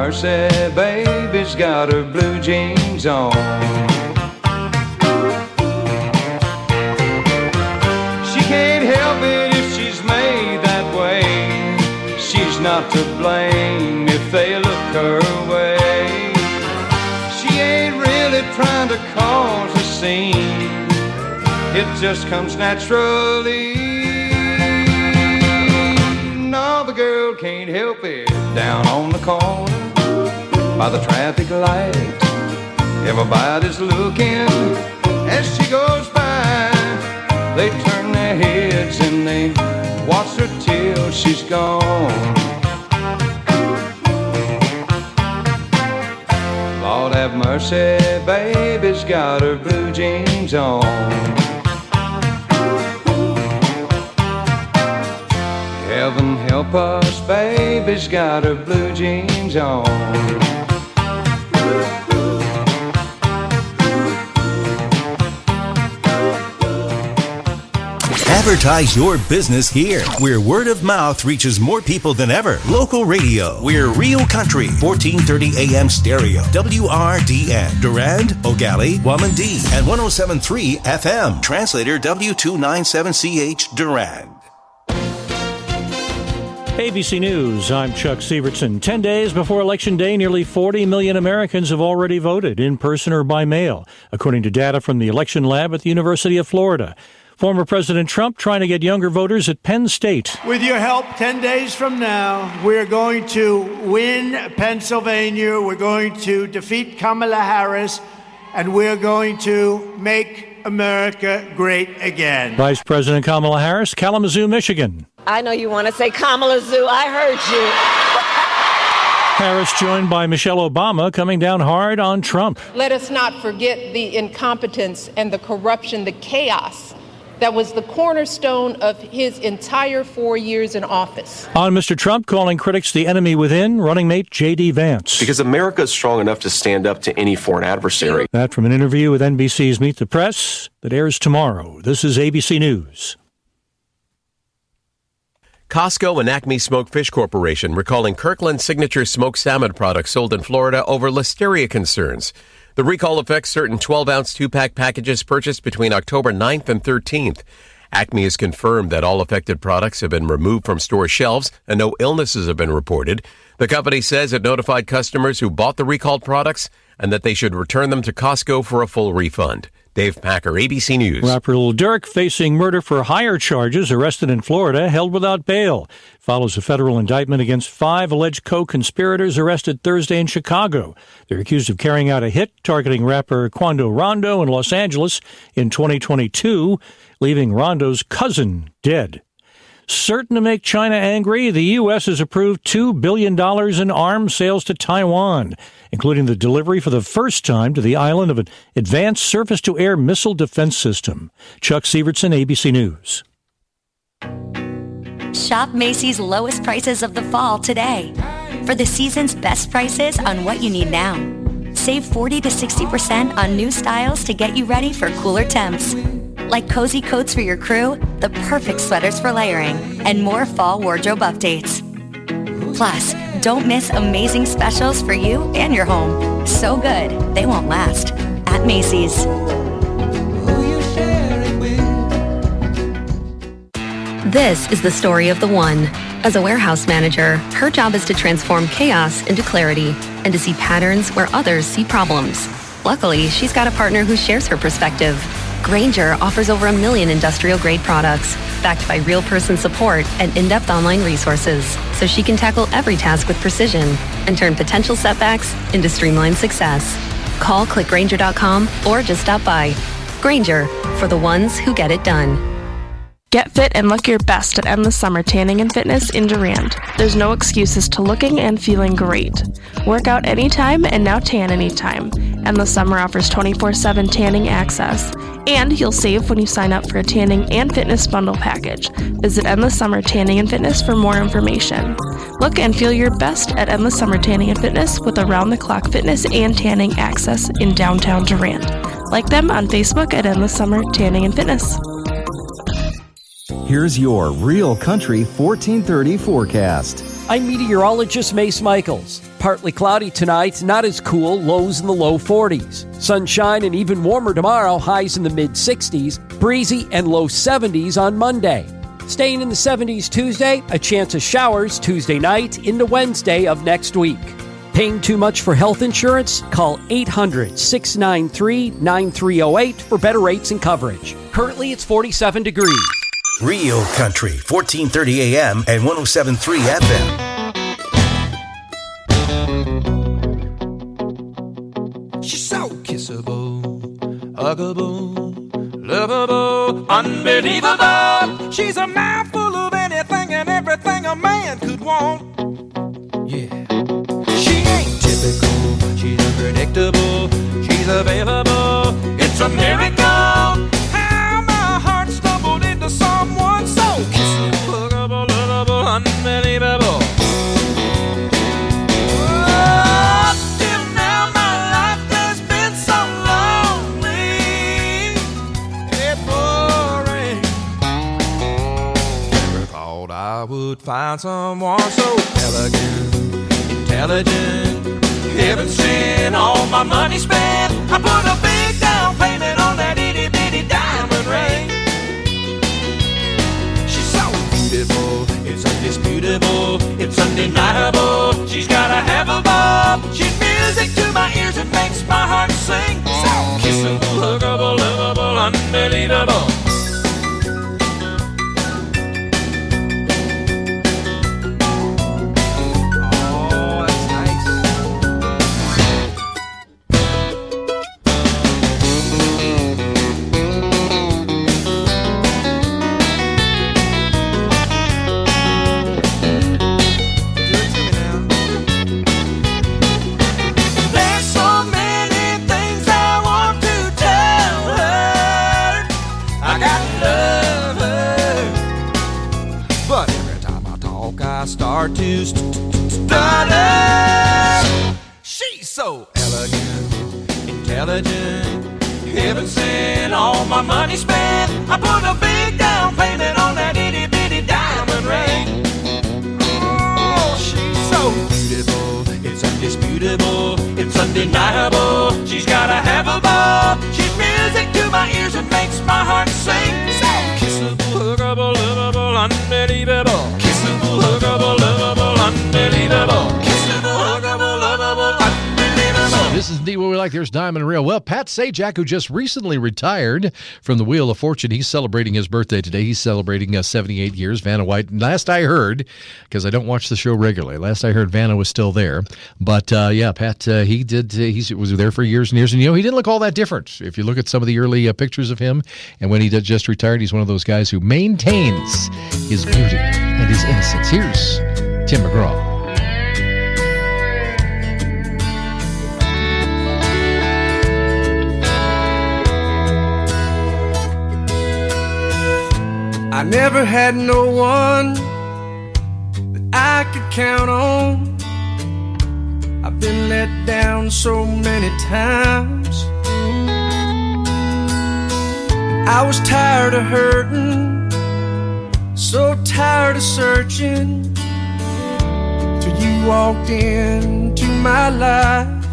mercy, baby's got her blue jeans on. She can't help it if she's made that way. She's not to blame if they look her way. She ain't really trying to cause a scene. It just comes naturally. No, the girl can't help it. Down on the corner, by the traffic light, everybody's looking as she goes by. They turn their heads and they watch her till she's gone. Lord have mercy, baby's got her blue jeans on. Heaven help us, baby's got her blue jeans on. Advertise your business here, where word of mouth reaches more people than ever. Local radio. We're Real Country, 1430 AM stereo. WRDN. Durand, Ogali, Wamandee, and 107.3 FM. Translator W297CH Durand. ABC News, I'm Chuck Sievertson. 10 days before Election Day, nearly 40 million Americans have already voted, in person or by mail, according to data from the Election Lab at the University of Florida. Former President Trump trying to get younger voters at Penn State. With your help, 10 days from now, we're going to win Pennsylvania, we're going to defeat Kamala Harris, and we're going to make America great again. Vice President Kamala Harris, Kalamazoo, Michigan. I know you want to say Kalamazoo. I heard you. Harris joined by Michelle Obama, coming down hard on Trump. Let us not forget the incompetence and the corruption, the chaos that was the cornerstone of his entire 4 years in office. On Mr. Trump, calling critics the enemy within, running mate J.D. Vance. Because America is strong enough to stand up to any foreign adversary. That from an interview with NBC's Meet the Press that airs tomorrow. This is ABC News. Costco and Acme Smoked Fish Corporation recalling Kirkland Signature smoked salmon products sold in Florida over listeria concerns. The recall affects certain 12-ounce 2-pack packages purchased between October 9th and 13th. Acme has confirmed that all affected products have been removed from store shelves and no illnesses have been reported. The company says it notified customers who bought the recalled products and that they should return them to Costco for a full refund. Dave Packer, ABC News. Rapper Lil Durk facing murder for hire charges, arrested in Florida, held without bail. Follows a federal indictment against 5 alleged co-conspirators arrested Thursday in Chicago. They're accused of carrying out a hit targeting rapper Quando Rondo in Los Angeles in 2022, leaving Rondo's cousin dead. Certain to make China angry, the U.S. has approved $2 billion in arms sales to Taiwan, including the delivery for the first time to the island of an advanced surface-to-air missile defense system. Chuck Sievertson, ABC News. Shop Macy's lowest prices of the fall today. For the season's best prices on what you need now. Save 40 to 60% on new styles to get you ready for cooler temps. Like cozy coats for your crew, the perfect sweaters for layering, and more fall wardrobe updates. Plus, don't miss amazing specials for you and your home. So good, they won't last. At Macy's. This is the story of the one. As a warehouse manager, her job is to transform chaos into clarity and to see patterns where others see problems. Luckily, she's got a partner who shares her perspective. Grainger offers over 1 million industrial-grade products, backed by real-person support and in-depth online resources, so she can tackle every task with precision and turn potential setbacks into streamlined success. Call clickgrainger.com or just stop by. Grainger, for the ones who get it done. Get fit and look your best at Endless Summer Tanning and Fitness in Durand. There's no excuses to looking and feeling great. Work out anytime and now tan anytime. Endless Summer offers 24/7 tanning access. And you'll save when you sign up for a tanning and fitness bundle package. Visit Endless Summer Tanning and Fitness for more information. Look and feel your best at Endless Summer Tanning and Fitness with around-the-clock fitness and tanning access in downtown Durand. Like them on Facebook at Endless Summer Tanning and Fitness. Here's your Real Country 1430 forecast. I'm meteorologist Mace Michaels. Partly cloudy tonight, not as cool, lows in the low 40s. Sunshine and even warmer tomorrow, highs in the mid-60s, breezy and low 70s on Monday. Staying in the 70s Tuesday, a chance of showers Tuesday night into Wednesday of next week. Paying too much for health insurance? Call 800-693-9308 for better rates and coverage. Currently, it's 47 degrees. Real Country, 1430 AM and 107.3 FM. She's so kissable, huggable, lovable, unbelievable. She's a mouthful of anything and everything a man could want. Yeah. She ain't typical, she's unpredictable, she's available. It's a miracle how my heart stumbled into someone so kissable, huggable, lovable, unbelievable. I would find someone so elegant, intelligent, heaven sent, all my money spent. I put a big down payment on that itty bitty diamond ring. She's so beautiful, it's undisputable, it's undeniable. She's got a half a bob, she's music to my ears and makes my heart sing. So kissable, huggable, lovable, unbelievable. Start to stutter. She's so elegant, intelligent, heaven sent, all my money spent. I put a big down payment on that itty bitty diamond ring. Oh, she's so beautiful, it's undisputable, it's undeniable. She's got a half a bob, she's music to my ears and makes my heart sing. So kissable, huggable, lovable, unbelievable. Kissable, huggable, lovable, unbelievable. Kissable, huggable, lovable, unbelievable. This is indeed what we like. There's Diamond Rail. Well, Pat Sajak, who just recently retired from the Wheel of Fortune, he's celebrating his birthday today. He's celebrating 78 years. Vanna White, last I heard, because I don't watch the show regularly, last I heard Vanna was still there. But, yeah, Pat, he was there for years and years. And, he didn't look all that different. If you look at some of the early pictures of him, and when he just retired, he's one of those guys who maintains his beauty and his innocence. Here's Tim McGraw. I never had no one that I could count on. I've been let down so many times. I was tired of hurting, so tired of searching, till you walked into my life.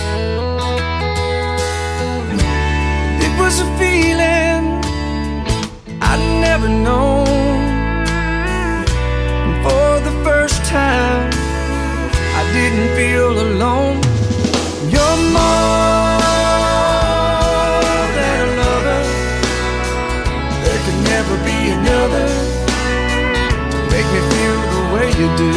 It was a feeling I'd never known, and for the first time I didn't feel alone. You're more than a lover, there can never be another to make me feel the way you do.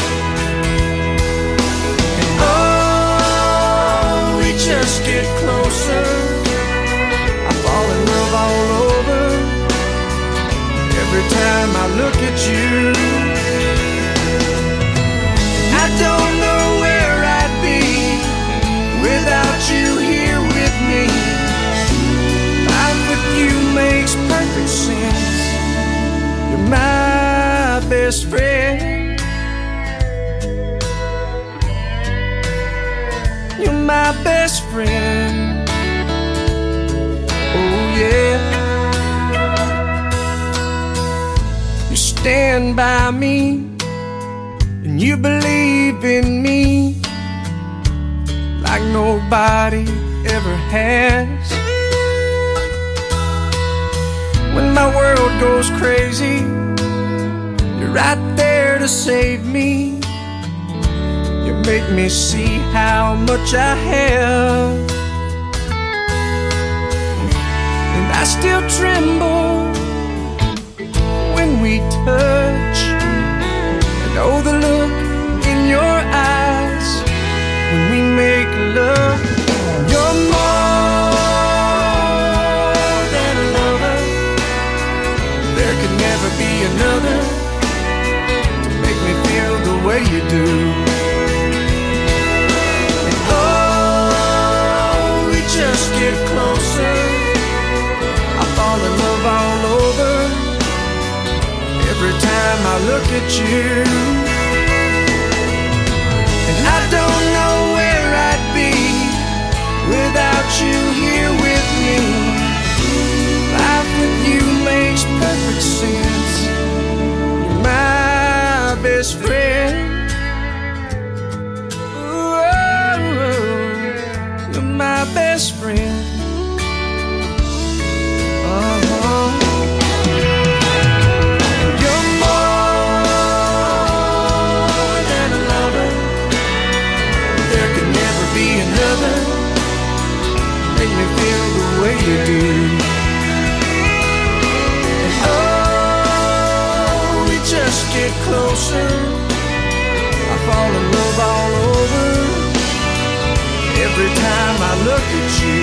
And oh, we just get closer, I fall in love all over. Every time I look at you, I don't know where I'd be without you here with me. Life with you makes perfect sense. You're my best friend. You're my best friend. Oh yeah. stand by me and you believe in me like nobody ever has. When my world goes crazy, you're right there to save me. You make me see how much I have, and I still tremble when we touch. And oh, the look in your eyes when we make love. You're more than a lover. There could never be another to make me feel the way you do. And oh, we just get closer, I fall in love all over every time I look at you. And I don't know where I'd be without you here with me. Life with you makes perfect sense. You're my best friend. Ooh, you're my best friend. Make me feel the way you do. And oh, we just get closer, I fall in love all over every time I look at you.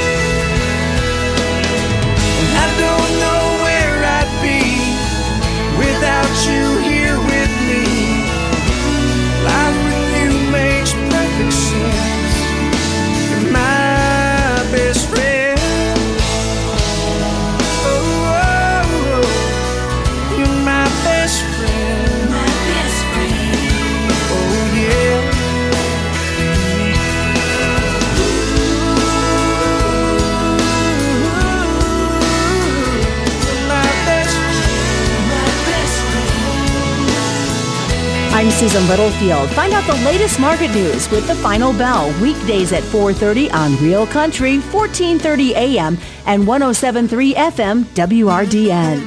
And I don't know where I'd be without you here with me. Life with you makes perfect sense. You're my best friend. Oh, oh, oh, you're my best friend. My best friend. Oh yeah. You're my best friend. My best friend. I'm Susan Littlefield. Find out the latest market news with The Final Bell, weekdays at 4:30 on Real Country, 1430 AM and 107.3 FM WRDN.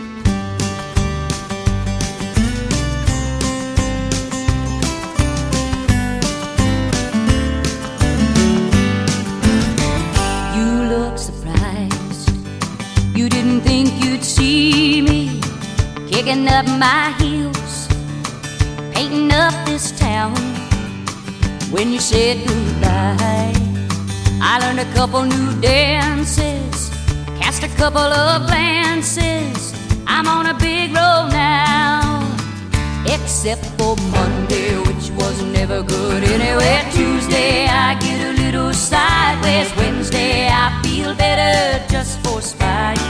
You look surprised. You didn't think you'd see me kicking up my heels, painting up this town. When you said goodbye, I learned a couple new dances, cast a couple of glances. I'm on a big road now, except for Monday, which was never good anyway. Tuesday, I get a little sideways. Wednesday, I feel better just for spite.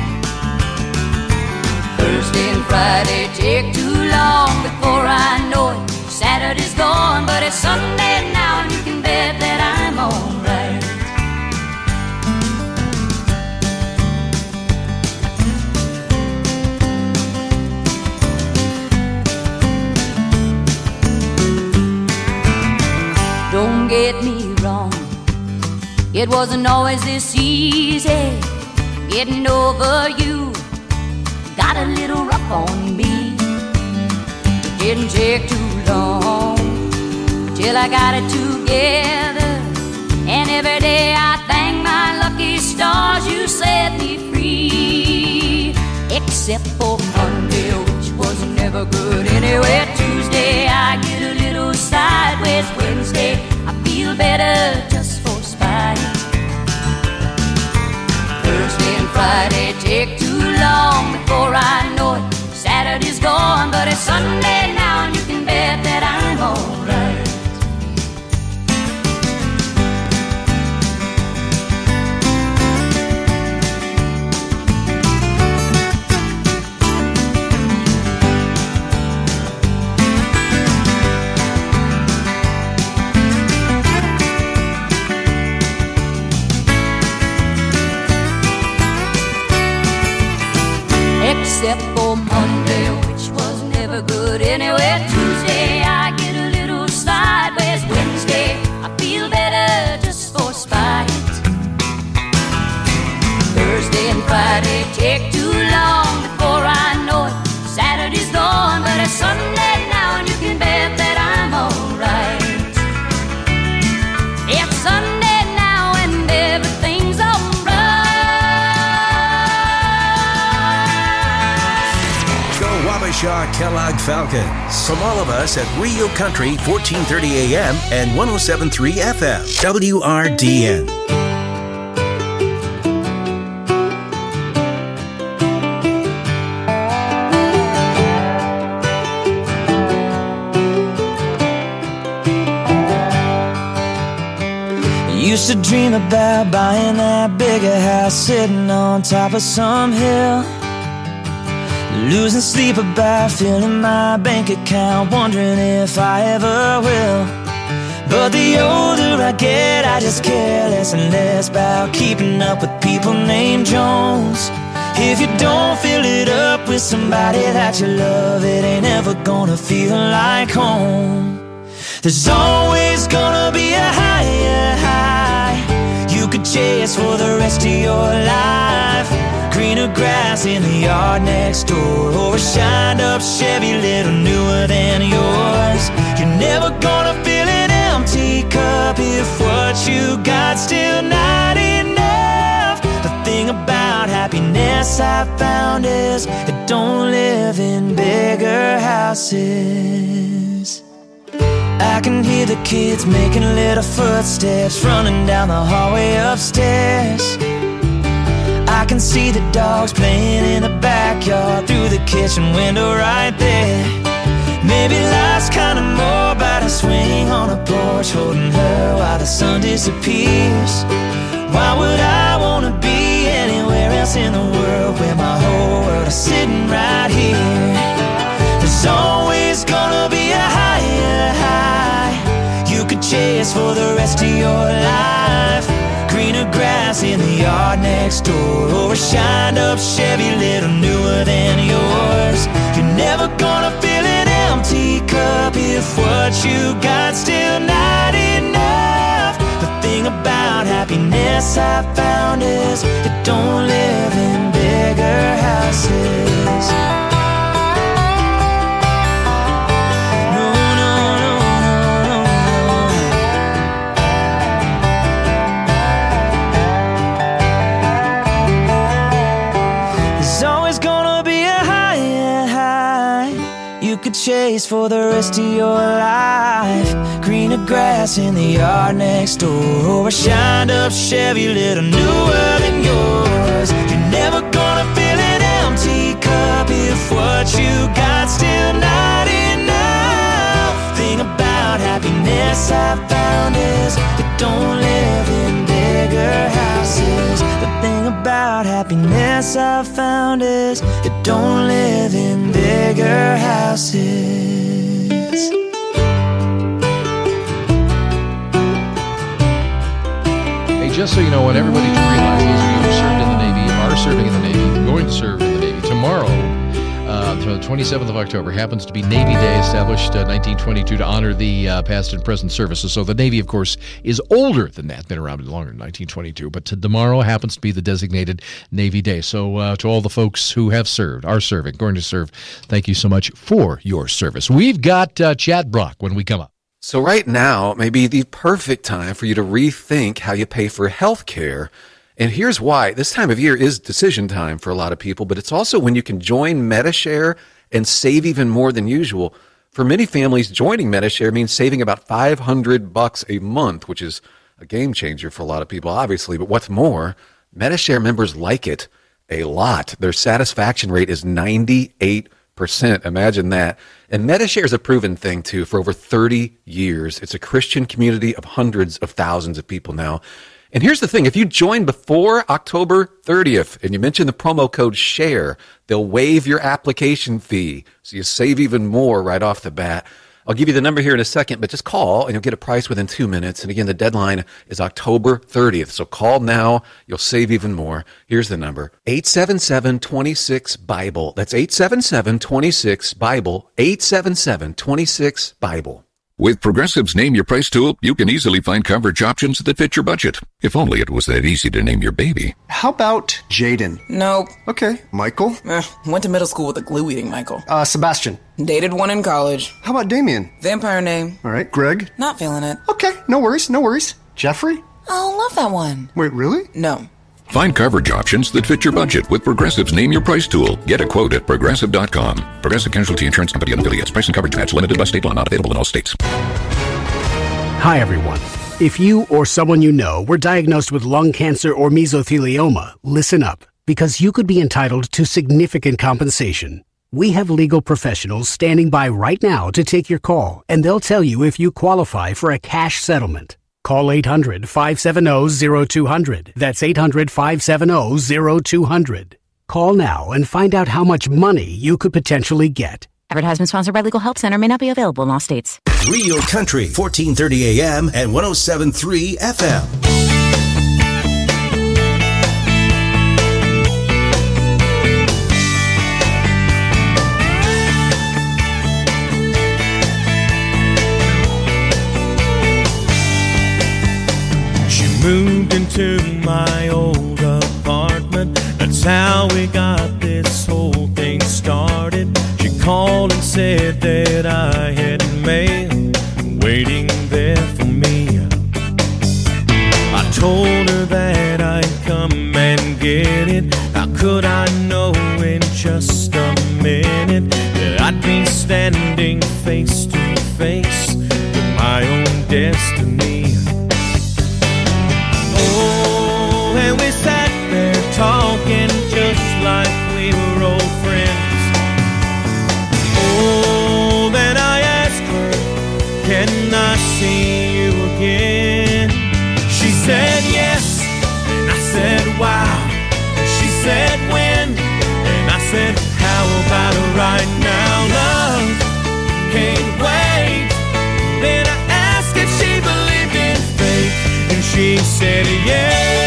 Thursday and Friday take too long before I know it. Saturday's gone, but it's Sunday now, and you can bet that I'm alright. Don't get me wrong, it wasn't always this easy getting over you. Got a little rough on me. It didn't take too long till I got it together, and every day I thank my lucky stars you set me free. Except for Monday, which was never good anyway. Tuesday, I get a little sideways. Wednesday, I feel better just for spite. Thursday and Friday take too long before I know it. Saturday's gone, but it's Sunday now, and you can bet that I'm alright. Well, Tuesday I get a little sideways. Wednesday I feel better just for spite. Thursday and Friday take too long before I know it. Saturday's gone, but it's Sunday now, and you can bet that I'm alright. It's Sunday now, and everything's alright. Go Wabasha Kellogg Falcons. From all of us at Rio Country, 1430 AM and 107.3 FM. WRDN. Used to dream about buying that bigger house, sitting on top of some hill. Losing sleep about filling my bank account, wondering if I ever will. But the older I get, I just care less and less about keeping up with people named Jones. If you don't fill it up with somebody that you love, it ain't ever gonna feel like home. There's always gonna be a higher high you could chase for the rest of your life. Greener grass in the yard next door, or a shined up Chevy little newer than yours. You're never gonna fill an empty cup if what you got still not enough. The thing about happiness I found is it don't live in bigger houses. I can hear the kids making little footsteps running down the hallway upstairs. I can see the dogs playing in the backyard through the kitchen window right there. Maybe life's kinda more about a swing on a porch, holding her while the sun disappears. Why would I wanna be anywhere else in the world where my whole world is sitting right here? There's always gonna be a higher high you could chase for the rest of your life. Greener grass in the yard next door, or a shined up Chevy little newer than yours. You're never gonna fill an empty cup if what you got still not enough. The thing about happiness I found is it don't live in bigger houses. Chase for the rest of your life. Greener grass in the yard next door, or a shined up Chevy little newer than yours. You're never gonna fill an empty cup if what you got still not enough. Thing about happiness I found is it don't live in bigger houses. The thing about happiness I found is it don't live in bigger houses. Hey, just so you know, what everybody to realize, those of you who served in the Navy, are serving in the Navy, going to serve in the Navy, tomorrow, the 27th of October, happens to be Navy Day, established 1922 to honor the past and present services. So the Navy, of course, is older than that, been around longer than 1922. But tomorrow happens to be the designated Navy Day. So to all the folks who have served, are serving, going to serve, thank you so much for your service. We've got Chad Brock when we come up. So right now may be the perfect time for you to rethink how you pay for health care. And here's why. This time of year is decision time for a lot of people, but it's also when you can join Medi-Share and save even more than usual. For many families, joining Medi-Share means saving about $500 a month, which is a game changer for a lot of people, obviously. But what's more, Medi-Share members like it a lot. Their satisfaction rate is 98%. Imagine that. And Medi-Share is a proven thing, too, for over 30 years. It's a Christian community of hundreds of thousands of people now. And here's the thing. If you join before October 30th and you mention the promo code SHARE, they'll waive your application fee. So you save even more right off the bat. I'll give you the number here in a second, but just call and you'll get a price within 2 minutes. And again, the deadline is October 30th. So call now. You'll save even more. Here's the number. 877-26-BIBLE. That's 877-26-BIBLE. 877-26-BIBLE. With Progressive's Name Your Price tool, you can easily find coverage options that fit your budget. If only it was that easy to name your baby. How about Jaden? Nope. Okay. Michael? Went to middle school with a glue-eating Michael. Sebastian? Dated one in college. How about Damien? Vampire name. All right. Greg? Not feeling it. Okay. No worries. No worries. Jeffrey? Oh, love that one. Wait, really? No. Find coverage options that fit your budget with Progressive's Name Your Price tool. Get a quote at Progressive.com. Progressive Casualty Insurance Company and affiliates. Price and coverage match limited by state law. Not available in all states. Hi, everyone. If you or someone you know were diagnosed with lung cancer or mesothelioma, listen up, because you could be entitled to significant compensation. We have legal professionals standing by right now to take your call, and they'll tell you if you qualify for a cash settlement. Call 800-570-0200. That's 800-570-0200. Call now and find out how much money you could potentially get. Advertisement sponsored by Legal Help Center. May not be available in all states. Real Country, 1430 AM and 107.3 FM. Moved into my old apartment. That's how we got this whole thing started. She called and said that I had mail waiting there for me. I told her that I'd come and get it. How could I know in just a minute that I'd be standing face to face with my own destiny? Oh, and we sat there talking just like we were old friends. Oh, then I asked her, can I see you again? She said yes, and I said wow. She said when, and I said how about right now? Love can't wait. Then I asked if she believed in fate, and she said yes.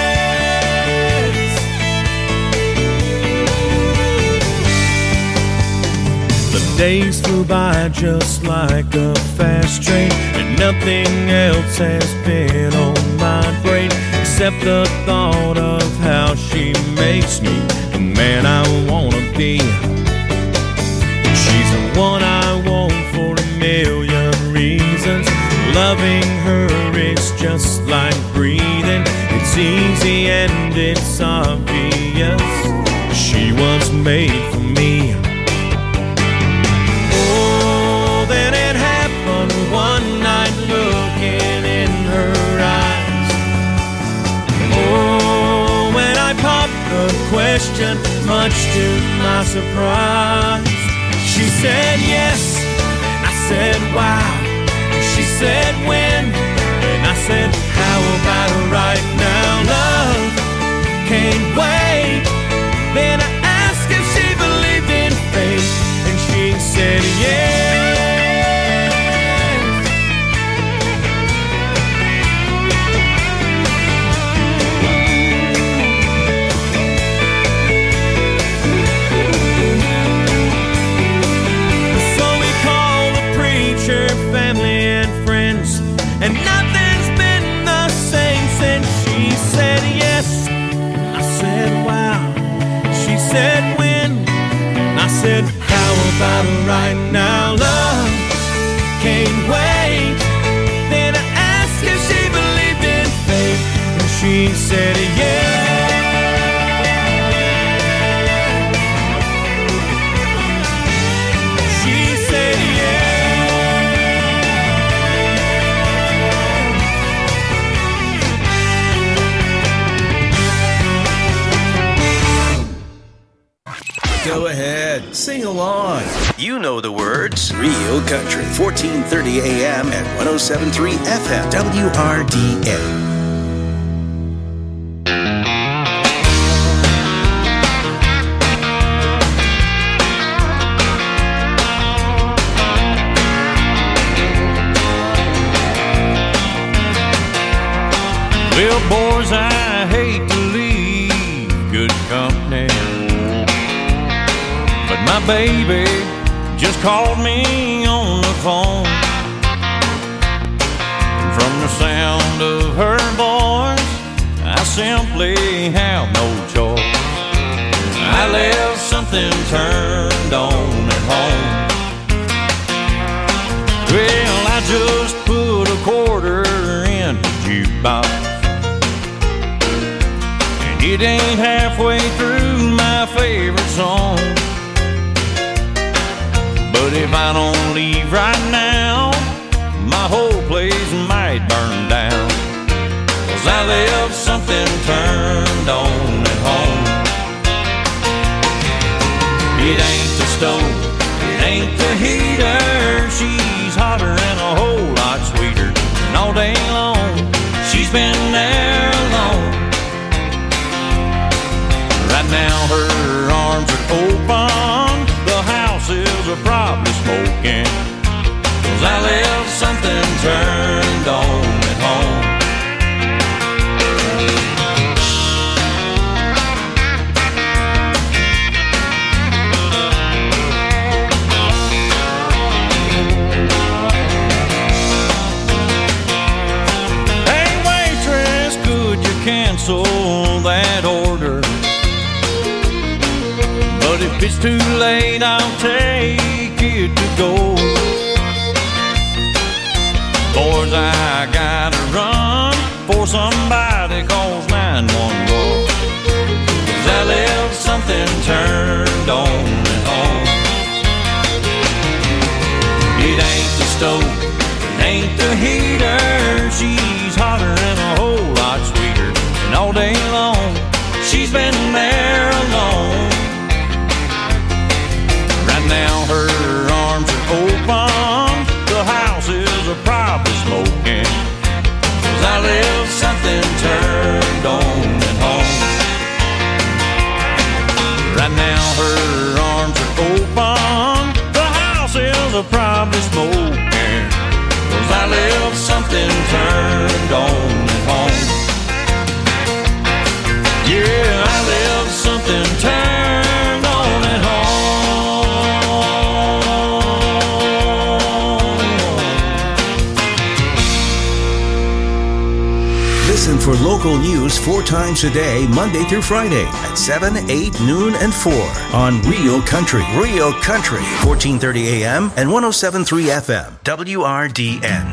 The days flew by just like a fast train, and nothing else has been on my brain except the thought of how she makes me the man I wanna be. She's the one I want for a million reasons. Loving her is just like breathing. It's easy and it's obvious. She was made for me. Oh, then it happened one night looking in her eyes. Oh, when I popped the question, much to my surprise, she said yes, and I said wow. She said when, and I said how about right now? Love can't wait. Then I asked if she believed in fate, and she said yes. So we called the preacher, family and friends, and nothing's been the same since she said yes. I said wow. She said when, and I said how about right now? Love can't wait. Then I asked if she believed in fate, and she said yes. She said yes. Go ahead, sing along. You know the words. Real Country, 1430 AM and 107.3 FM, WRDA. Well, boys, I hate to leave good company, but my baby just called me on the phone. From the sound of her voice, I simply have no choice. I left something turned on at home. Well, I just put a quarter in the jukebox, and it ain't halfway through my favorite song. But if I don't leave right now, my whole place might burn down, 'cause I left something turned on at home. It ain't the stove, it ain't the heater, she's hotter and a whole lot sweeter. And all day long, she's been there alone. Right now her arms are open, the house is probably smoking, 'cause I left something turned on at home. Hey waitress, could you cancel that order? But if it's too late, I'll take it to go. Boys, I gotta run for somebody calls 911, 'cause I left something turned on at home. It ain't the stove, it ain't the heater, she's hotter and a whole lot sweeter. And all day long, she's been there alone. Right now her arms are open, the house is probably smoking, 'cause I left something turned on at home. Right now her arms are open, the house is probably smoking, 'cause I left something turned on at home. Yeah, I left something turned on at home. Listen for local news 4 times a day, Monday through Friday at 7, 8, noon, and 4 on Real Country. Real Country, 1430 AM and 107.3 FM, WRDN.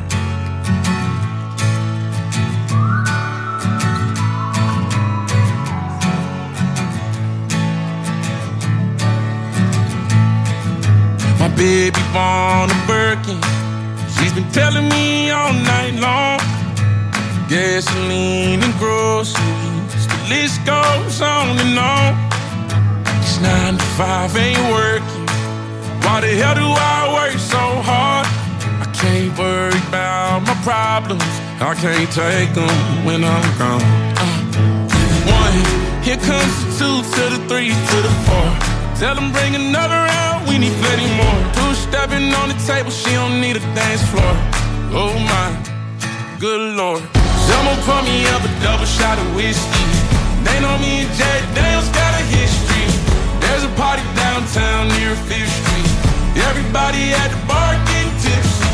My baby born a Birkin, she's been telling me all night long. Gasoline and groceries, the list goes on and on. It's 9 to 5, ain't working. Why the hell do I work so hard? I can't worry about my problems, I can't take them when I'm gone. 1, here comes the 2 to the 3 to the 4. Tell them bring another round, we need plenty more. 2 stepping on the table, she don't need a dance floor. Oh my, good Lord. Someone pour me up a double shot of whiskey. They know me and Jack Daniels got a history. There's a party downtown near 5th Street. Everybody at the bar getting tipsy.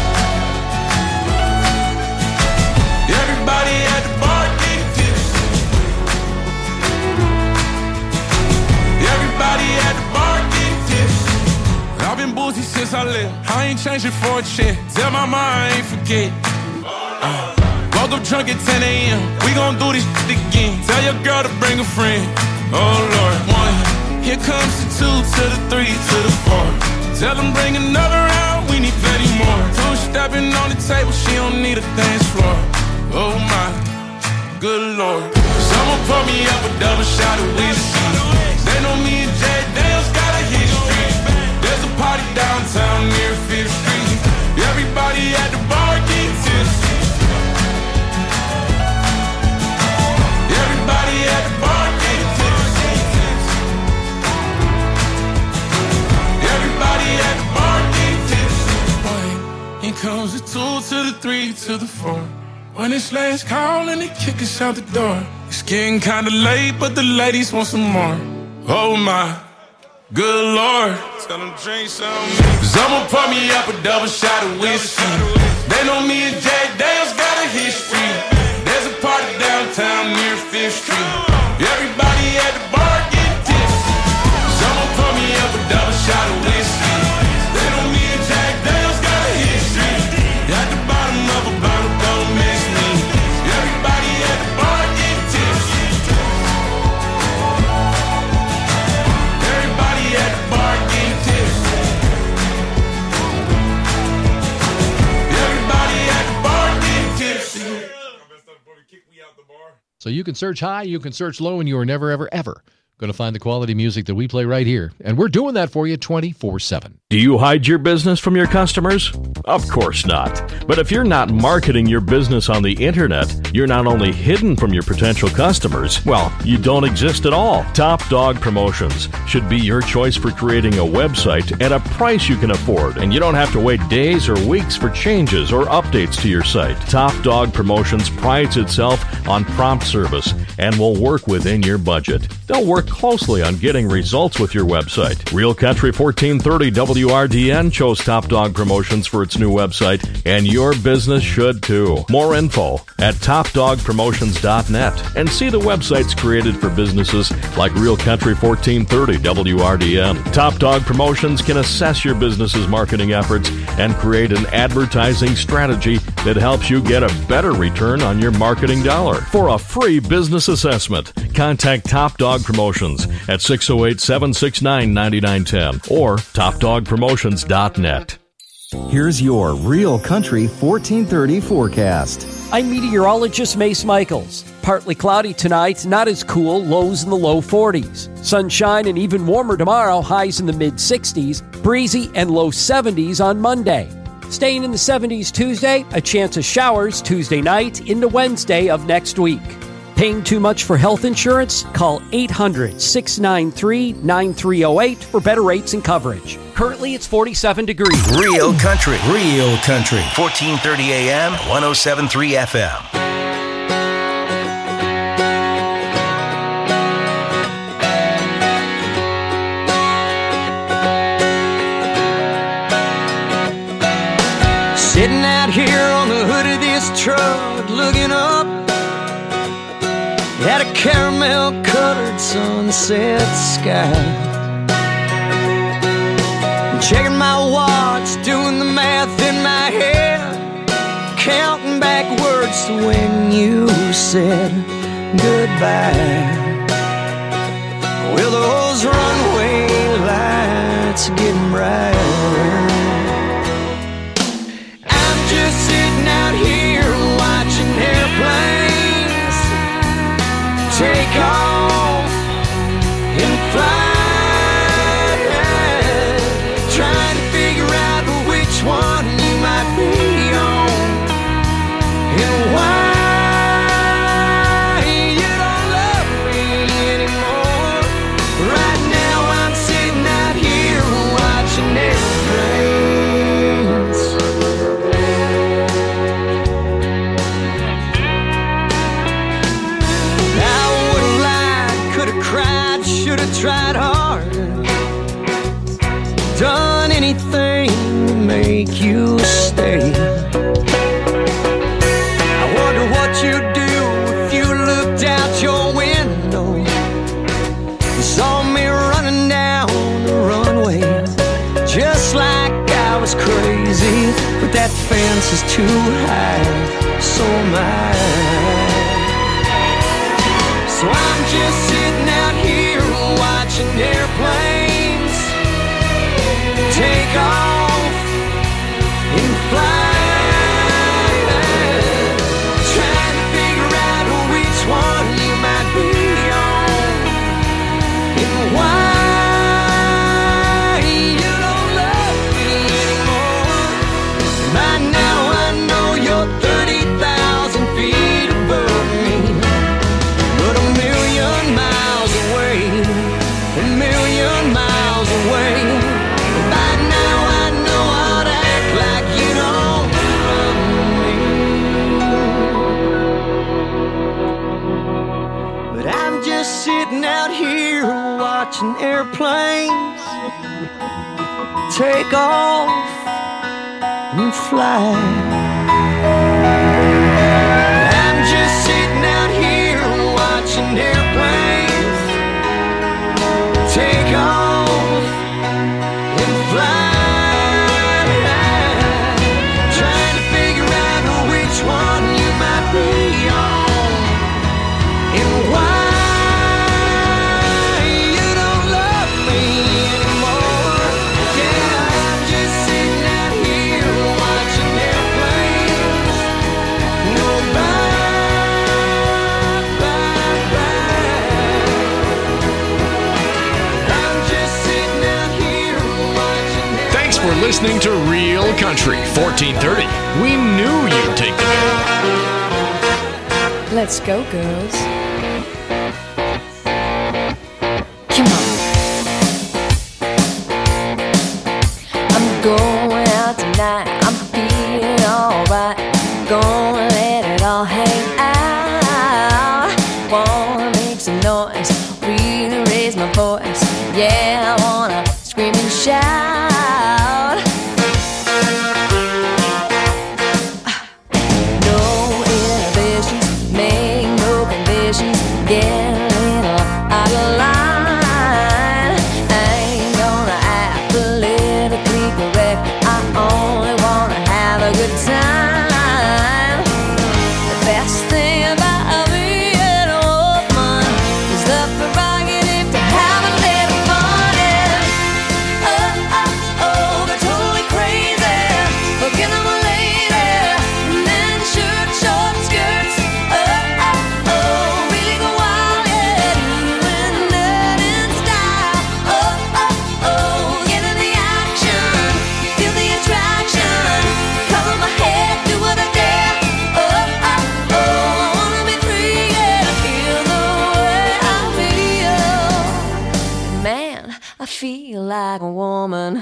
Everybody at the bar getting tipsy. Everybody at the bar getting tipsy. I've been boozy since I left, I ain't changing for a check. Tell my mom I ain't forget. Woke up drunk at 10 a.m. We gon' do this shit again. Tell your girl to bring a friend. Oh Lord. 1, here comes the 2 to the 3 to the 4. Tell them bring another round, we need plenty more. 2 stepping on the table, she don't need a dance floor. Oh my, good Lord. Someone pour me up a double shot of whiskey. They know me and Jack Daniels got a history. There's a party downtown near 5th Street. Everybody at the bar getting tipsy. Everybody at the bar getting tipsy. Everybody at the bar getting tipsy. Here comes the 2 to the 3 to the 4. When it's last call and they kick us out the door. It's getting kinda late, but the ladies want some more. Oh my, good Lord. Tell them drink some. Cause I'ma pour me up a double shot of whiskey. They know me and Jack Dale's got a history. There's a party downtown near 5th Street. Everybody at the bar getting tipsy. Cause I'ma pour me up a double shot of whiskey. They know me and Jack Dale's got a history. At the bottom of a bottle, don't miss me. Everybody at the bar getting tipsy. Everybody at the bar getting tipsy. Everybody at the bar getting tipsy. So you can search high, you can search low, and you are never, ever, ever going to find the quality music that we play right here. And we're doing that for you 24/7. Do you hide your business from your customers? Of course not. But if you're not marketing your business on the internet, you're not only hidden from your potential customers, well, you don't exist at all. Top Dog Promotions should be your choice for creating a website at a price you can afford, and you don't have to wait days or weeks for changes or updates to your site. Top Dog Promotions prides itself on prompt service and will work within your budget. They'll work closely on getting results with your website. Real Country 1430 WRDN chose Top Dog Promotions for its new website, and your business should too. More info at topdogpromotions.net and see the websites created for businesses like Real Country 1430 WRDN. Top Dog Promotions can assess your business's marketing efforts and create an advertising strategy that helps you get a better return on your marketing dollar. For a free business assessment, contact Top Dog Promotions at 608-769-9910 or topdogpromotions.net. Here's your Real Country 1430 forecast. I'm meteorologist Mace Michaels. Partly cloudy tonight, not as cool, lows in the low 40s. Sunshine and even warmer tomorrow, highs in the mid-60s, breezy and low 70s on Monday. Staying in the 70s Tuesday, a chance of showers Tuesday night into Wednesday of next week. Paying too much for health insurance? Call 800-693-9308 for better rates and coverage. Currently, it's 47 degrees. Real Country. 1430 AM, 107.3 FM. Sitting out here on the hood of this truck, looking up at a caramel-colored sunset sky. Checking my watch, doing the math in my head, counting backwards to when you said goodbye. Well, those runway lights are getting brighter. I'm just sitting out here watching airplanes take off and fly, trying to figure out which one you might be on and why you don't love me anymore. Right now I'm sitting out here watching airplanes. I would've lied, could've cried, should've tried harder, done anything to make you stay. I wonder what you'd do if you looked out your window and saw me running down the runway, just like I was crazy, but that fence is too high, so am I. So I'm just sitting out here watching airplanes take off and fly, trying to figure out which one you might be on and why you don't love me anymore. By now I know you're 30,000 feet above me, but a million miles away, a million miles away. By now I airplanes take off and fly. I'm just sitting out here watching airplanes take off and fly, trying to figure out which one you might be on and why. Listening to Real Country 1430. We knew you'd take the bait. Let's go, girls. Come on. I'm going out tonight. I'm feeling alright. Gonna let it all hang out. Wanna make some noise, really raise my voice. Yeah, I wanna scream and shout. Like a woman.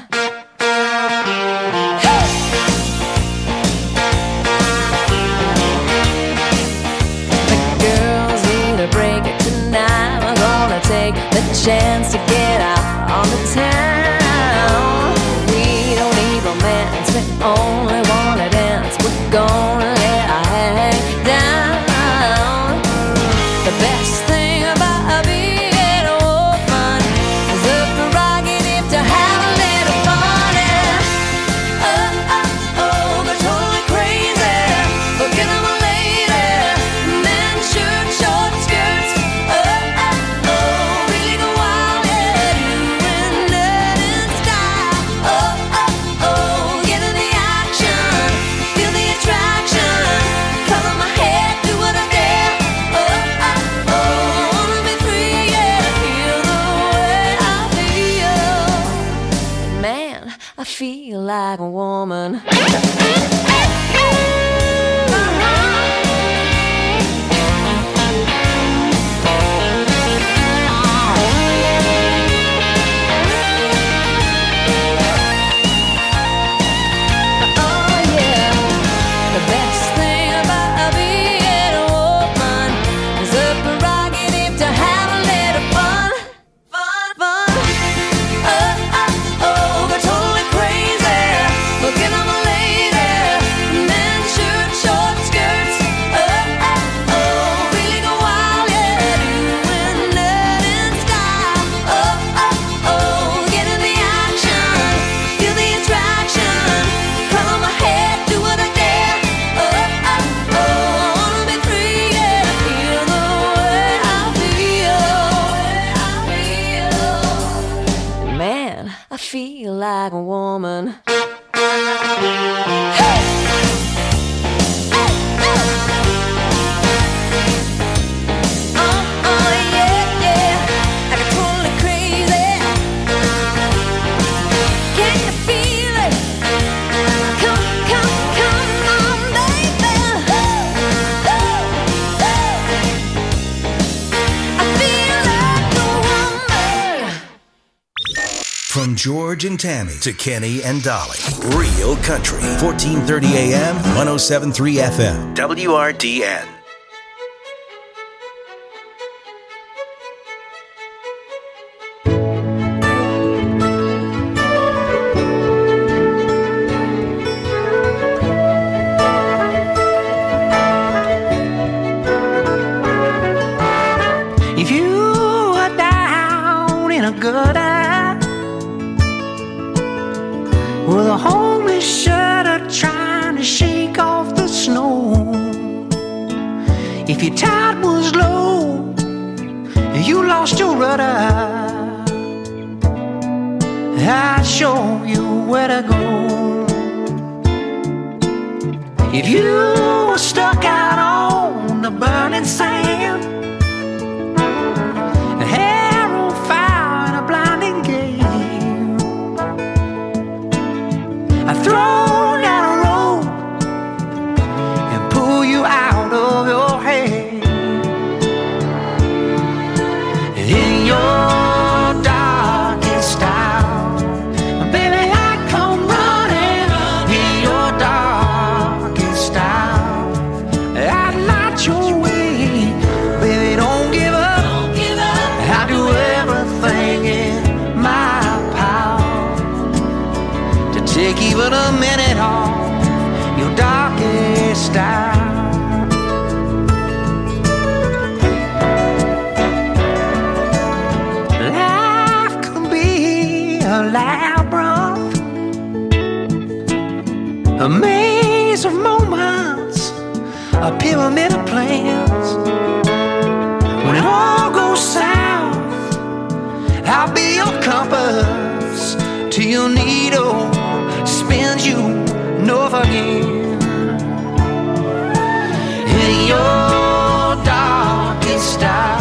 The girls need a break tonight. We're gonna take the chance to get out on the town. We don't need romance, we only wanna dance. We're gonna let our hang down. The best thing about being a woman is the prerogative to have a little fun. Oh, oh, oh, they're totally crazy. Look at them lady. Men shirt, short skirts. Oh, oh, oh, really go wild, yeah. Doing that in style. Oh, oh, oh, get in the action. Feel the attraction. Color my hair, do what I dare. Oh, oh, oh, I wanna be free, yeah. Feel the way I feel. Man, I feel like a woman. The best thing about being a woman is the prerogative to have a little fun. Fun, fun. Oh, oh, oh, they're totally crazy. Look at them lady. Men shirt, short skirts. Oh, oh, oh, really go wild, yeah. Doing that in style. Oh, oh, oh, get in the action. Feel the attraction. Color my hair, do what I dare. Oh, oh, oh, I wanna be free, yeah. Feel the way I feel. Man, I feel like a woman. From George and Tammy to Kenny and Dolly. Real Country. 1430 AM, 107.3 FM. WRDN. If you were stuck out on the burning sand, a hair on fire in a blinding gale, I'd throw down a rope and pull you out of your head. In your darkest hour, baby, I come running. In your darkest hour, I'd light your way. Baby, don't give up. I do everything in my power to take even a minute off your darkest hour. A labyrinth, a maze of moments, a pyramid of plans. When it all goes south, I'll be your compass till your needle spins you north again. In your darkest hour,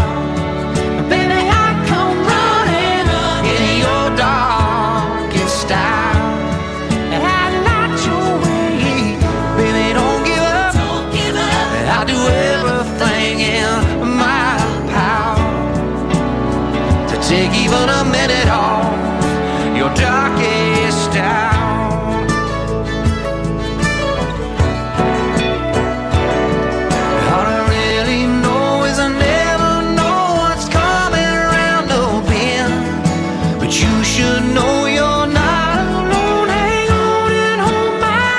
take even a minute off your darkest hour. All I really know is I never know what's coming around the bend, but you should know you're not alone. Hang on and hold my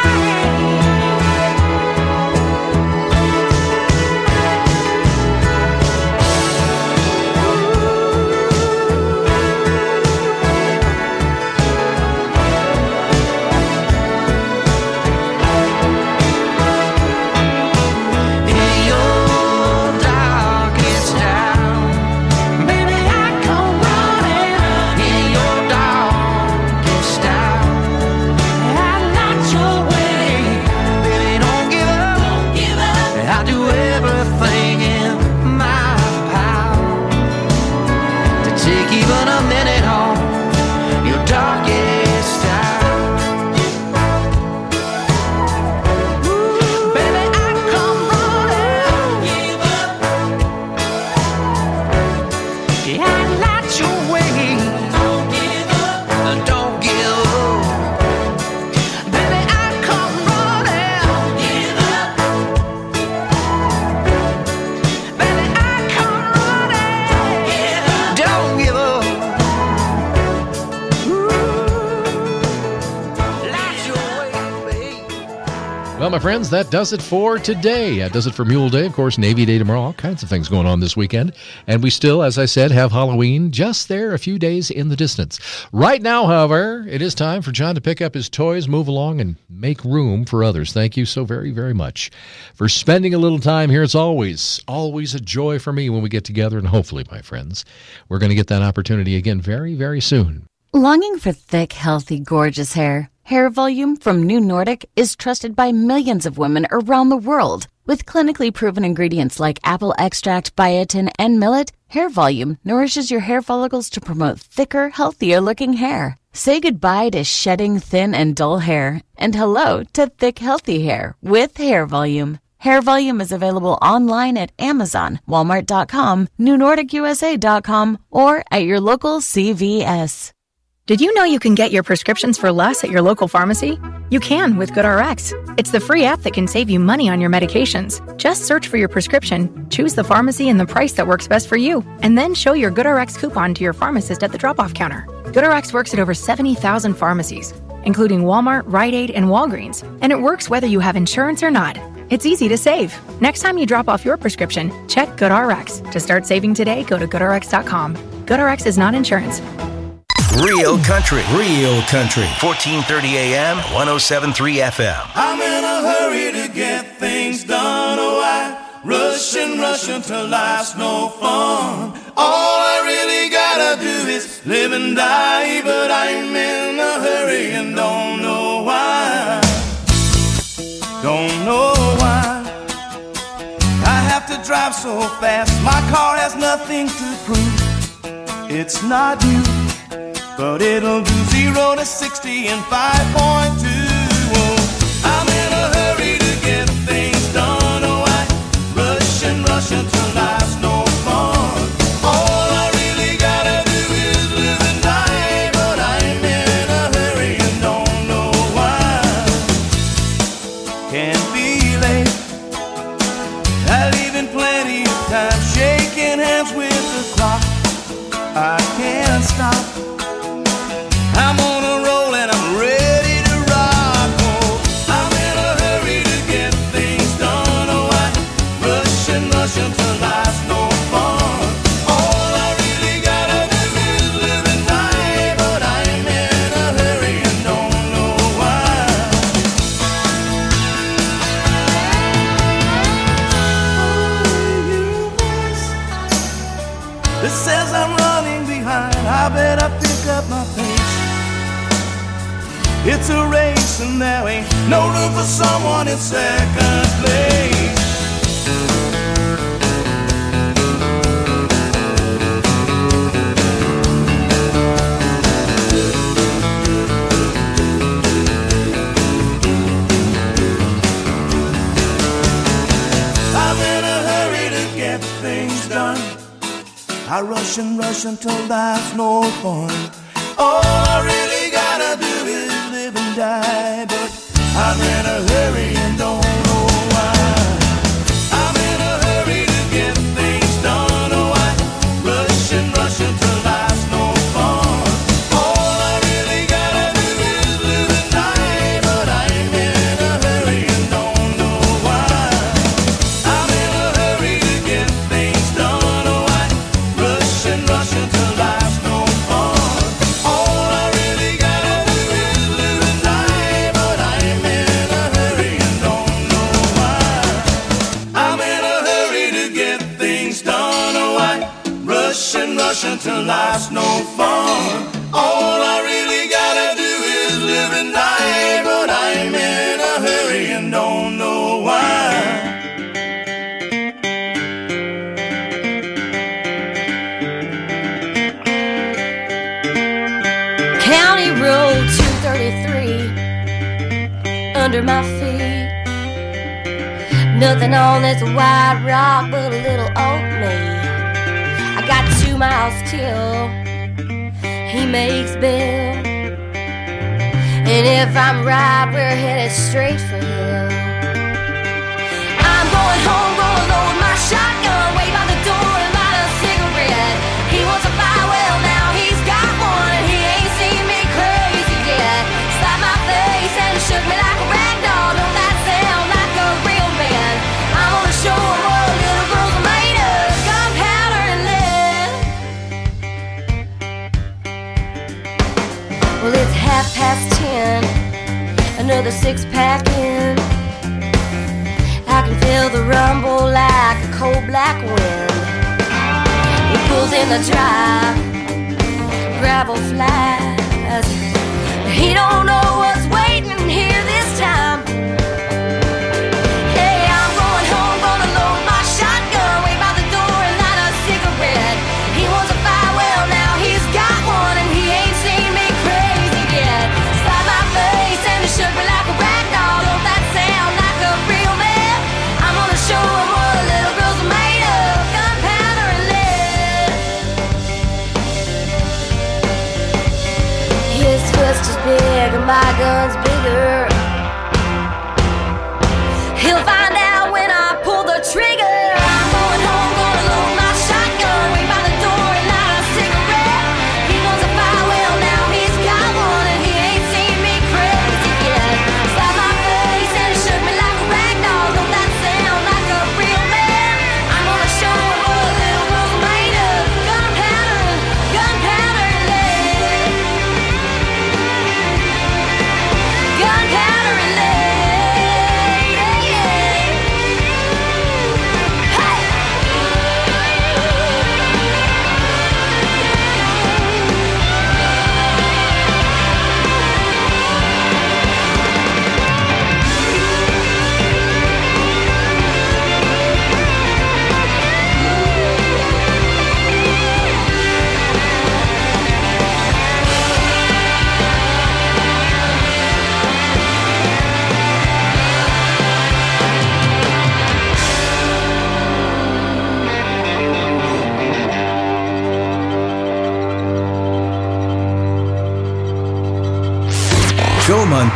Well, my friends, that does it for today. That does it for Mule Day. Of course, Navy Day tomorrow. All kinds of things going on this weekend. And we still, as I said, have Halloween just there a few days in the distance. Right now, however, it is time for John to pick up his toys, move along, and make room for others. Thank you so very, very much for spending a little time here. It's always a joy for me when we get together. And hopefully, my friends, we're going to get that opportunity again very, very soon. Longing for thick, healthy, gorgeous hair? Hair Volume from New Nordic is trusted by millions of women around the world. With clinically proven ingredients like apple extract, biotin, and millet, Hair Volume nourishes your hair follicles to promote thicker, healthier-looking hair. Say goodbye to shedding thin and dull hair, and hello to thick, healthy hair with Hair Volume. Hair Volume is available online at Amazon, Walmart.com, NewNordicUSA.com, or at your local CVS. Did you know you can get your prescriptions for less at your local pharmacy? You can with GoodRx. It's the free app that can save you money on your medications. Just search for your prescription, choose the pharmacy and the price that works best for you, and then show your GoodRx coupon to your pharmacist at the drop-off counter. GoodRx works at over 70,000 pharmacies, including Walmart, Rite Aid, and Walgreens, and it works whether you have insurance or not. It's easy to save. Next time you drop off your prescription, check GoodRx. To start saving today, go to GoodRx.com. GoodRx is not insurance. Real country, 1430 AM, 107.3 FM. I'm in a hurry to get things done. Oh, I rush until life's no fun. All I really gotta do is live and die, but I'm in a hurry and don't know why. don't know why I have to drive so fast. My car has nothing to prove. It's not new, but it'll do 0 to 60 in 5.2. Oh, I'm in a hurry to get things done. Oh, I rush and rush until life's no fun. All I really gotta do is live and die, but I'm in a hurry and don't know why. Can't be late, I leave in plenty of time, shaking hands with the clock. I can't stop, I'm on a roll and I'm ready to rock. Oh, I'm in a hurry to get things done. Oh, I rush and rush until life's no fun. All I really gotta do is live and die, but I'm in a hurry and don't know why. It says I'm running behind, I better pick up my pace. It's a race and there ain't no room for someone in second place. I'm in a hurry to get things done. I rush and rush until life's no fun. All I really gotta do is live and die, but I'm in a hurry and don't know why. I'm in a hurry to get things done. Oh, I rush and rush until life's no fun. All I really gotta do is live and die, but I'm in a hurry and don't know why. I'm in a hurry to get things done. Oh, I rush and rush until life's no fun. All I really gotta do is live and die, but I'm in a hurry and don't know why. I'm in a hurry to get things done. Oh, I rush and rush until life's no fun. All I really gotta do is live and die, but I'm in a hurry and don't know why. County Road 233 under my feet. Nothing on this wide rock but a little old me. I got 2 miles till he makes Bill. And if I'm right, we're headed straight for him. I'm going home, gonna load my shotgun, wait by the door and light a cigarette. He wants a fire, well now he's got one, and he ain't seen me crazy yet. Slapped my face and shook me like a rag doll. Don't that sound like a real man? I'm gonna show him what little girls are made of, gunpowder and lead. Well, it's 10:30, another 6-pack in. I can feel the rumble like a cold black wind. He pulls in the drive, gravel flies. He don't know what's waiting here this time. Hey, I'm going home, gonna load my shotgun, wait by the door and light a cigarette. He wants a fire, well now he's got one, and he ain't seen me crazy yet. Slapped my face and he shook me like a rag doll. Don't that sound like a real man? I'm gonna show him what little girls are made of, gunpowder and lead. His fist is big and my gun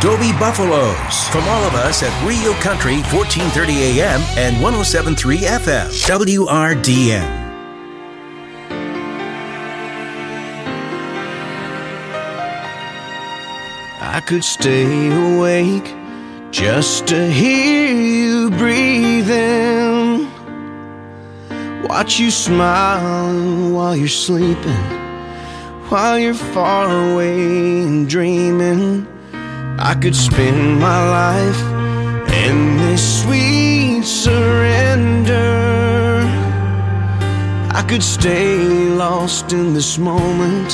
Adobe Buffaloes. From all of us at Real Country 1430 AM and 107.3 FM. WRDN. I could stay awake just to hear you breathing, watch you smile while you're sleeping, while you're far away and dreaming. I could spend my life in this sweet surrender. I could stay lost in this moment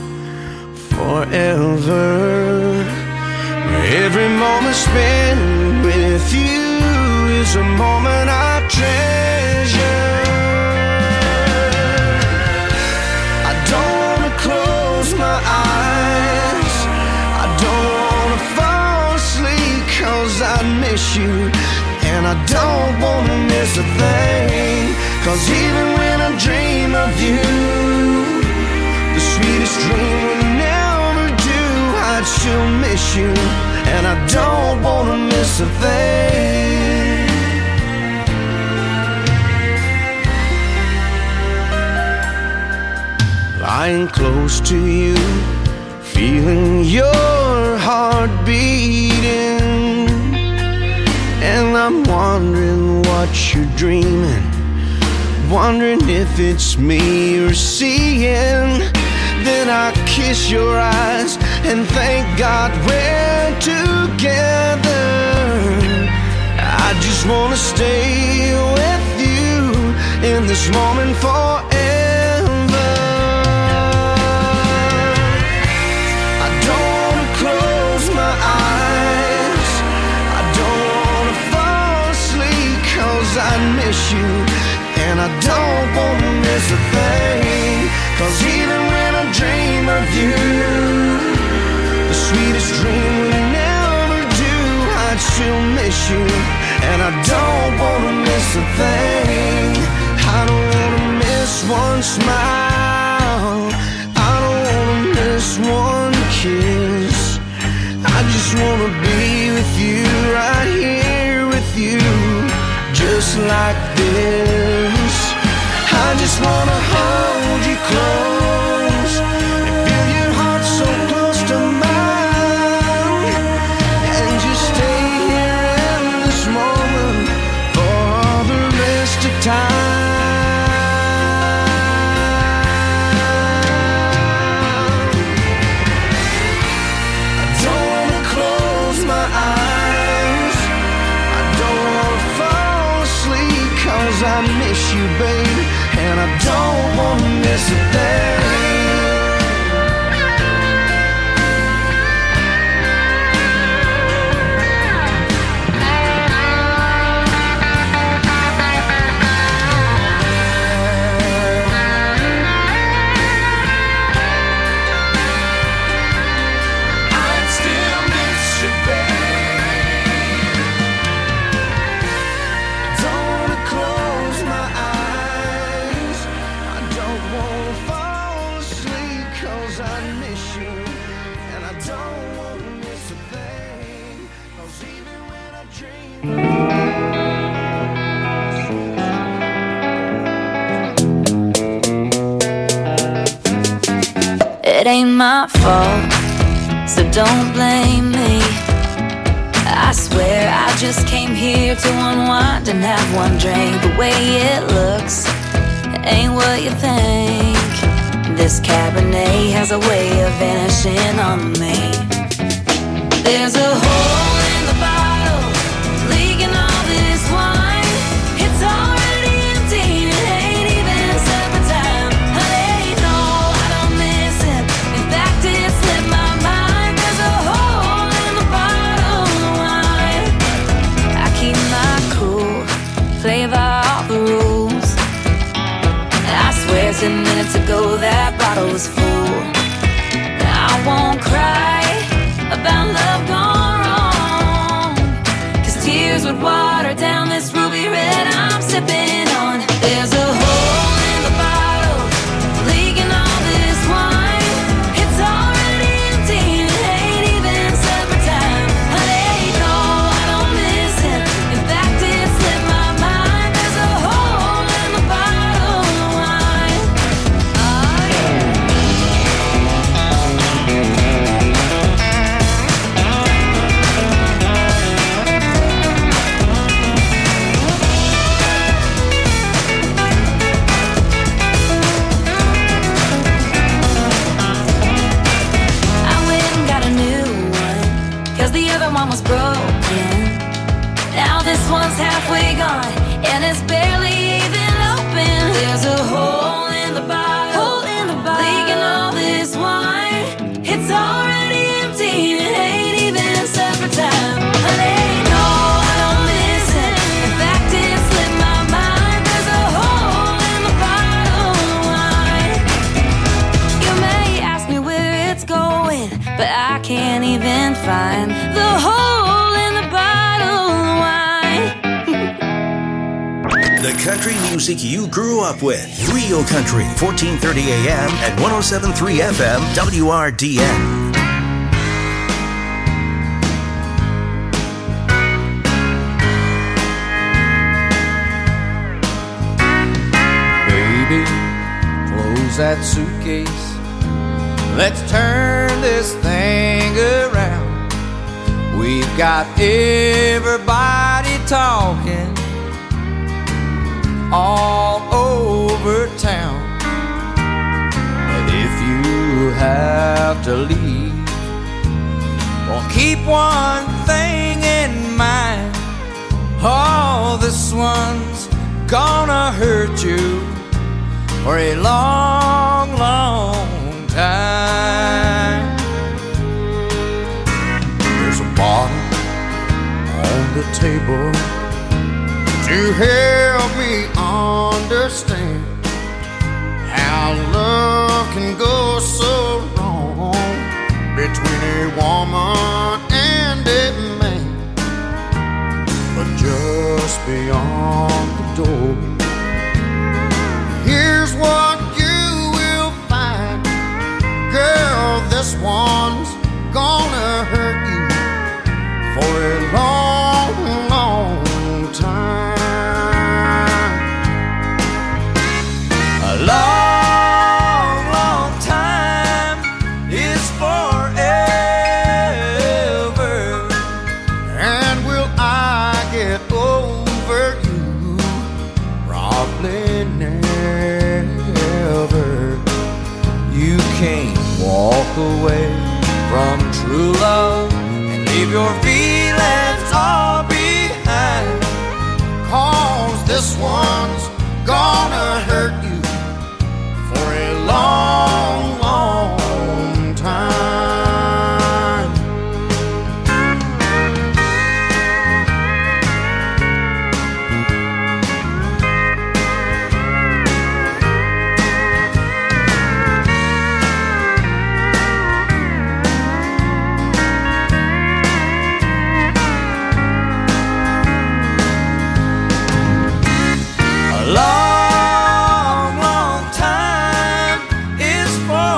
forever. Every moment spent with you is a moment I treasure. I don't want to close my eyes, I don't want to fall asleep, 'cause I miss you, and I don't want to miss a thing. 'Cause even when I dream of you, the sweetest dream will never do. I'd still miss you, and I don't want to miss a thing. Lying close to you, feeling your heart beating, and I'm wondering what you're dreaming, wondering if it's me you're seeing. Then I kiss your eyes and thank God we're together. I just want to stay with you in this moment forever. I don't want to close my eyes, I don't want to fall asleep, 'cause I miss you, and I don't want to miss a thing. 'Cause even when I dream of you, the sweetest dream will never do. I'd still miss you, and I don't want to miss a thing. I don't want to miss one smile, I don't want to miss one kiss. I just want to be with you, right here with you, just like this. I just want to hold you close and feel your heart so close to mine, and just stay here in this moment for all the rest of time. I don't want to close my eyes, I don't want to fall asleep, 'cause I miss you, baby, and I don't want to miss a thing. It ain't my fault, so don't blame me. I swear I just came here to unwind and have one drink. The way it looks ain't what you think. This Cabernet has a way of vanishing on me. There's a hole in the bottle, leaking all this wine. It's already empty, it ain't even supper time. Honey, no, I don't miss it. In fact, it slipped my mind. There's a hole in the bottle of wine. I keep my cool, play by all the rules. I swear 10 minutes ago that bottle was full. I won't cry about love gone wrong, 'cause tears would water down this ruby red I'm sipping on. There's a hole in the bottle, leaking all this wine. It's already empty, it ain't even supper time. country music you grew up with. Real Country, 1430 AM and 107.3 FM, WRDN. Close that suitcase. Let's turn this thing around. We've got everybody talking all over town. But if you have to leave, well, keep one thing in mind. Oh, this one's gonna hurt you for a long, long time. There's a bottle on the table to help me understand how love can go so wrong between a woman and a man. But just beyond the door, here's what you will find. Girl, this one's gonna hurt you for a long, long time. A long, long time is forever. And will I get over you? Probably never. You can't walk away from true love and leave your feelings all behind. 'Cause this one's gonna hurt you for a long, long time. A long, long time is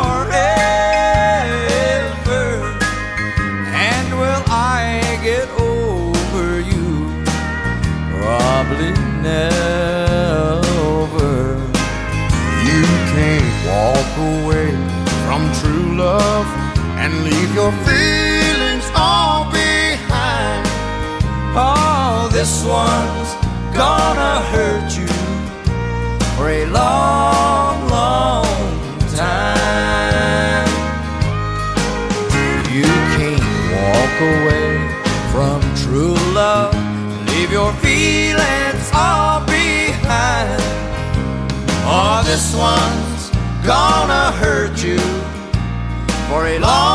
forever. And will I get over you? Probably never. You can't walk away from true love and leave your feelings all behind. Oh, this one's gonna hurt you for a long, long time. You can't walk away from true love and leave your feelings all behind. Oh, this one's gonna hurt you for a long